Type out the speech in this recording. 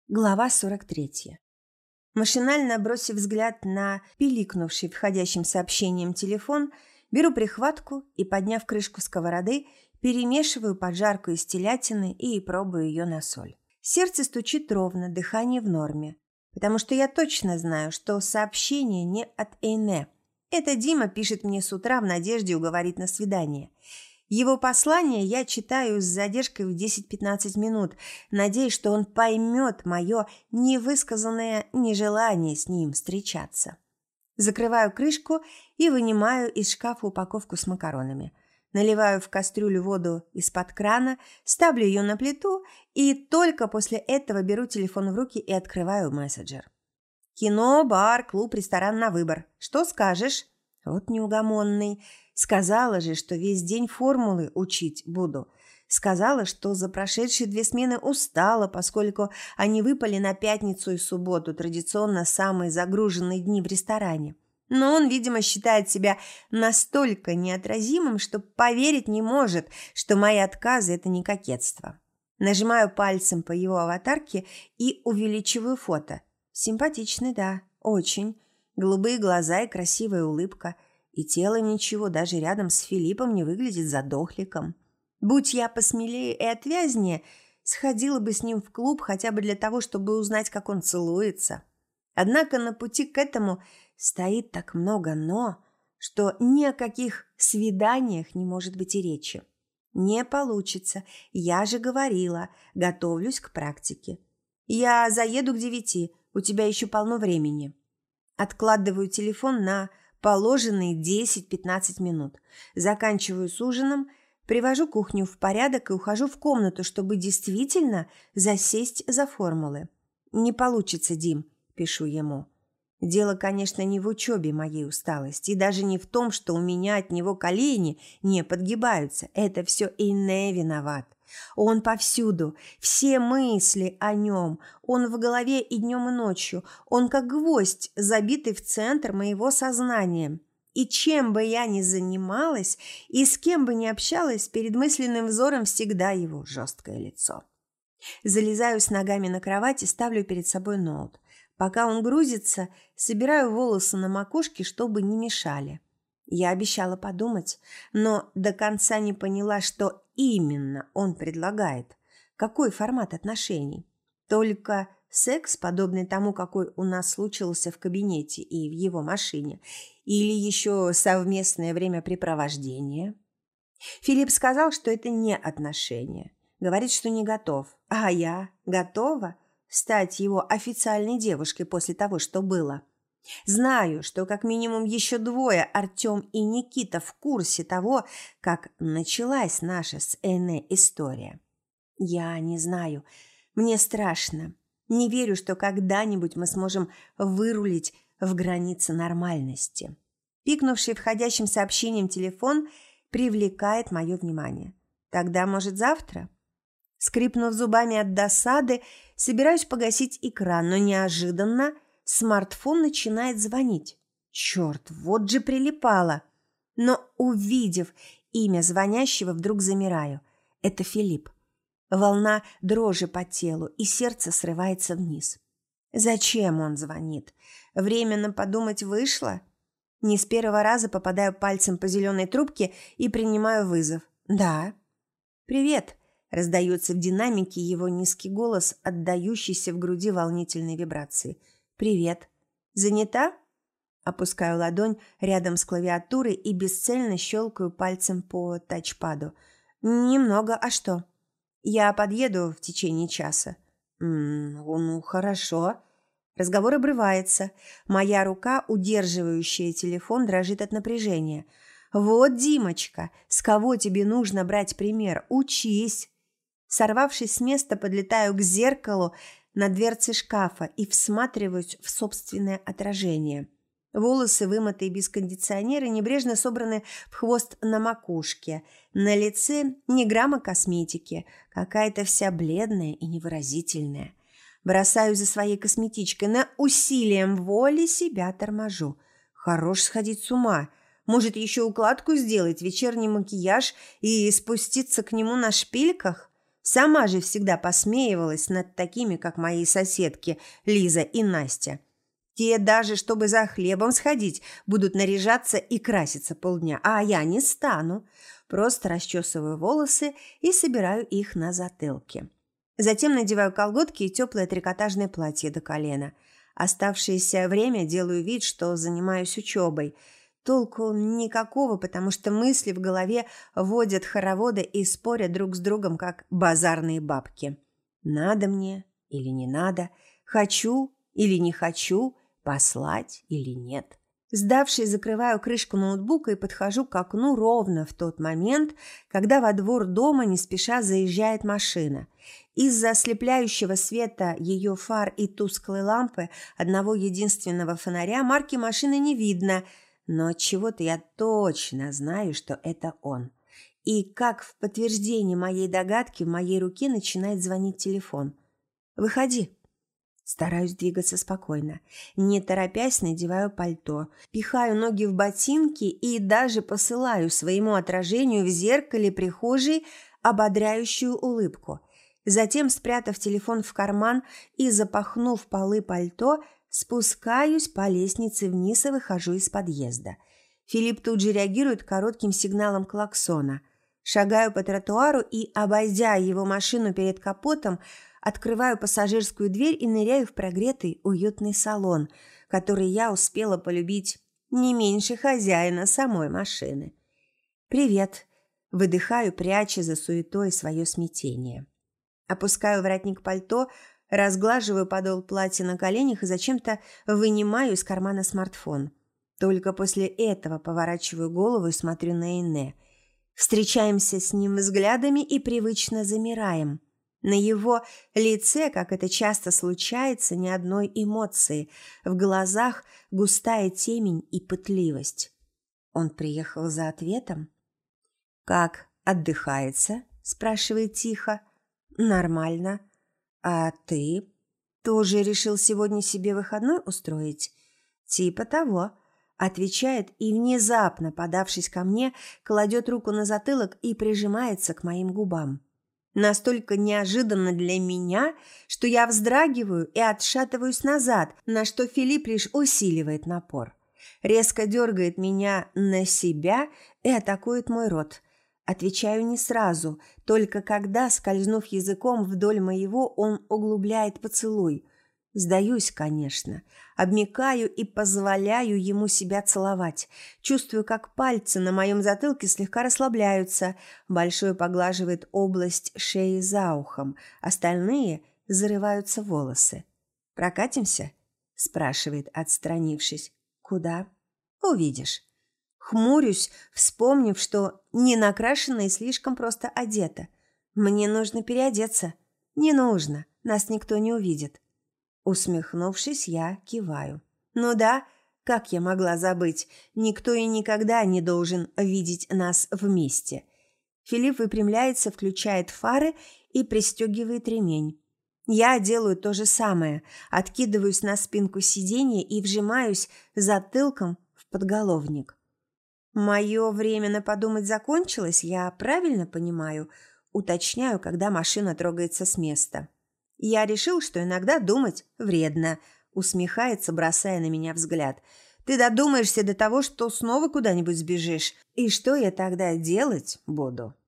Глава 43. Машинально бросив взгляд на пиликнувший входящим сообщением телефон, беру прихватку и, подняв крышку сковороды, перемешиваю поджарку из телятины и пробую ее на соль. Сердце стучит ровно, дыхание в норме, потому что я точно знаю, что сообщение не от Эйне. Это Дима пишет мне с утра в надежде уговорить на свидание. Его послание я читаю с задержкой в 10-15 минут, надеясь, что он поймет мое невысказанное нежелание с ним встречаться. Закрываю крышку и вынимаю из шкафа упаковку с макаронами. Наливаю в кастрюлю воду из-под крана, ставлю ее на плиту и только после этого беру телефон в руки и открываю мессенджер. Кино, бар, клуб, ресторан на выбор. Что скажешь? Вот неугомонный. Сказала же, что весь день формулы учить буду. Сказала, что за прошедшие 2 смены устала, поскольку они выпали на пятницу и субботу, традиционно самые загруженные дни в ресторане. Но он, видимо, считает себя настолько неотразимым, что поверить не может, что мои отказы – это не кокетство. Нажимаю пальцем по его аватарке и увеличиваю фото. Симпатичный, да, очень. Голубые глаза и красивая улыбка. И тело ничего, даже рядом с Филиппом не выглядит задохликом. Будь я посмелее и отвязнее, сходила бы с ним в клуб хотя бы для того, чтобы узнать, как он целуется. Однако на пути к этому стоит так много «но», что ни о каких свиданиях не может быть и речи. Не получится, я же говорила, готовлюсь к практике. Я заеду к 9, у тебя еще полно времени. Откладываю телефон на положенные 10-15 минут. Заканчиваю с ужином, привожу кухню в порядок и ухожу в комнату, чтобы действительно засесть за формулы. «Не получится, Дим», – пишу ему. Дело, конечно, не в учебе моей усталости, и даже не в том, что у меня от него колени не подгибаются. Это все Эйне виноват. Он повсюду, все мысли о нем, он в голове и днем, и ночью, он как гвоздь, забитый в центр моего сознания. И чем бы я ни занималась, и с кем бы ни общалась, перед мысленным взором всегда его жесткое лицо. Залезаю с ногами на кровать и ставлю перед собой ноут. Пока он грузится, собираю волосы на макушке, чтобы не мешали. Я обещала подумать, но до конца не поняла, что именно он предлагает. Какой формат отношений? Только секс, подобный тому, какой у нас случился в кабинете и в его машине? Или еще совместное времяпрепровождение? Филипп сказал, что это не отношения. Говорит, что не готов. А я готова стать его официальной девушкой после того, что было. Знаю, что как минимум еще 2, Артем и Никита, в курсе того, как началась наша с Эйне история. Я не знаю. Мне страшно. Не верю, что когда-нибудь мы сможем вырулить в границы нормальности. Пикнувший входящим сообщением телефон привлекает мое внимание. Тогда, может, завтра? Скрипнув зубами от досады, собираюсь погасить экран, но неожиданно смартфон начинает звонить. Черт, вот же прилипало. Но, увидев имя звонящего, вдруг замираю. Это Филипп. Волна дрожи по телу, и сердце срывается вниз. Зачем он звонит? Временно подумать вышло? Не с первого раза попадаю пальцем по зеленой трубке и принимаю вызов. «Да». «Привет», – раздается в динамике его низкий голос, отдающийся в груди волнительной вибрации. «Привет. Занята?» Опускаю ладонь рядом с клавиатурой и бесцельно щелкаю пальцем по тачпаду. «Немного. А что?» «Я подъеду в течение часа». «Ну, хорошо». Разговор обрывается. Моя рука, удерживающая телефон, дрожит от напряжения. «Вот, Димочка, с кого тебе нужно брать пример? Учись!» Сорвавшись с места, подлетаю к зеркалу на дверце шкафа и всматриваюсь в собственное отражение. Волосы, вымытые без кондиционера, небрежно собраны в хвост на макушке. На лице ни грамма косметики, какая-то вся бледная и невыразительная. Бросаю за своей косметичкой, на усилием воли себя торможу. Хорош сходить с ума. Может, еще укладку сделать, вечерний макияж и спуститься к нему на шпильках? Сама же всегда посмеивалась над такими, как мои соседки Лиза и Настя. Те даже, чтобы за хлебом сходить, будут наряжаться и краситься полдня, а я не стану. Просто расчесываю волосы и собираю их на затылке. Затем надеваю колготки и теплое трикотажное платье до колена. Оставшееся время делаю вид, что занимаюсь учебой. Толку никакого, потому что мысли в голове водят хороводы и спорят друг с другом, как базарные бабки. Надо мне или не надо, хочу или не хочу, послать или нет. Сдавшись, закрываю крышку ноутбука и подхожу к окну ровно в тот момент, когда во двор дома не спеша заезжает машина. Из-за ослепляющего света ее фар и тусклой лампы одного единственного фонаря марки машины не видно, но отчего-то я точно знаю, что это он. И как в подтверждение моей догадки в моей руке начинает звонить телефон. «Выходи». Стараюсь двигаться спокойно. Не торопясь, надеваю пальто, пихаю ноги в ботинки и даже посылаю своему отражению в зеркале прихожей ободряющую улыбку. Затем, спрятав телефон в карман и запахнув полы пальто, спускаюсь по лестнице вниз и выхожу из подъезда. Филипп тут же реагирует коротким сигналом клаксона. Шагаю по тротуару и, обойдя его машину перед капотом, открываю пассажирскую дверь и ныряю в прогретый, уютный салон, который я успела полюбить не меньше хозяина самой машины. «Привет!» – выдыхаю, пряча за суетой свое смятение. Опускаю воротник пальто, разглаживаю подол платья на коленях и зачем-то вынимаю из кармана смартфон. Только после этого поворачиваю голову и смотрю на Инне. Встречаемся с ним взглядами и привычно замираем. На его лице, как это часто случается, ни одной эмоции. В глазах густая темень и пытливость. Он приехал за ответом. «Как отдыхается?» – спрашивает тихо. «Нормально. А ты тоже решил сегодня себе выходной устроить?» «Типа того», – отвечает и, внезапно подавшись ко мне, кладет руку на затылок и прижимается к моим губам. Настолько неожиданно для меня, что я вздрагиваю и отшатываюсь назад, на что Филипп лишь усиливает напор. Резко дергает меня на себя и атакует мой рот. Отвечаю не сразу, только когда, скользнув языком вдоль моего, он углубляет поцелуй. Сдаюсь, конечно, обмякаю и позволяю ему себя целовать. Чувствую, как пальцы на моем затылке слегка расслабляются. Большой поглаживает область шеи за ухом, остальные зарываются в волосы. «Прокатимся?» – спрашивает, отстранившись. «Куда?» «Увидишь». Хмурюсь, вспомнив, что не накрашена и слишком просто одета. «Мне нужно переодеться». «Не нужно, нас никто не увидит». Усмехнувшись, я киваю. «Ну да, как я могла забыть? Никто и никогда не должен видеть нас вместе». Филипп выпрямляется, включает фары и пристегивает ремень. Я делаю то же самое, откидываюсь на спинку сиденья и вжимаюсь затылком в подголовник. «Мое время на подумать закончилось, я правильно понимаю?» Уточняю, когда машина трогается с места. «Я решил, что иногда думать вредно», – усмехается, бросая на меня взгляд. «Ты додумаешься до того, что снова куда-нибудь сбежишь. И что я тогда делать буду?»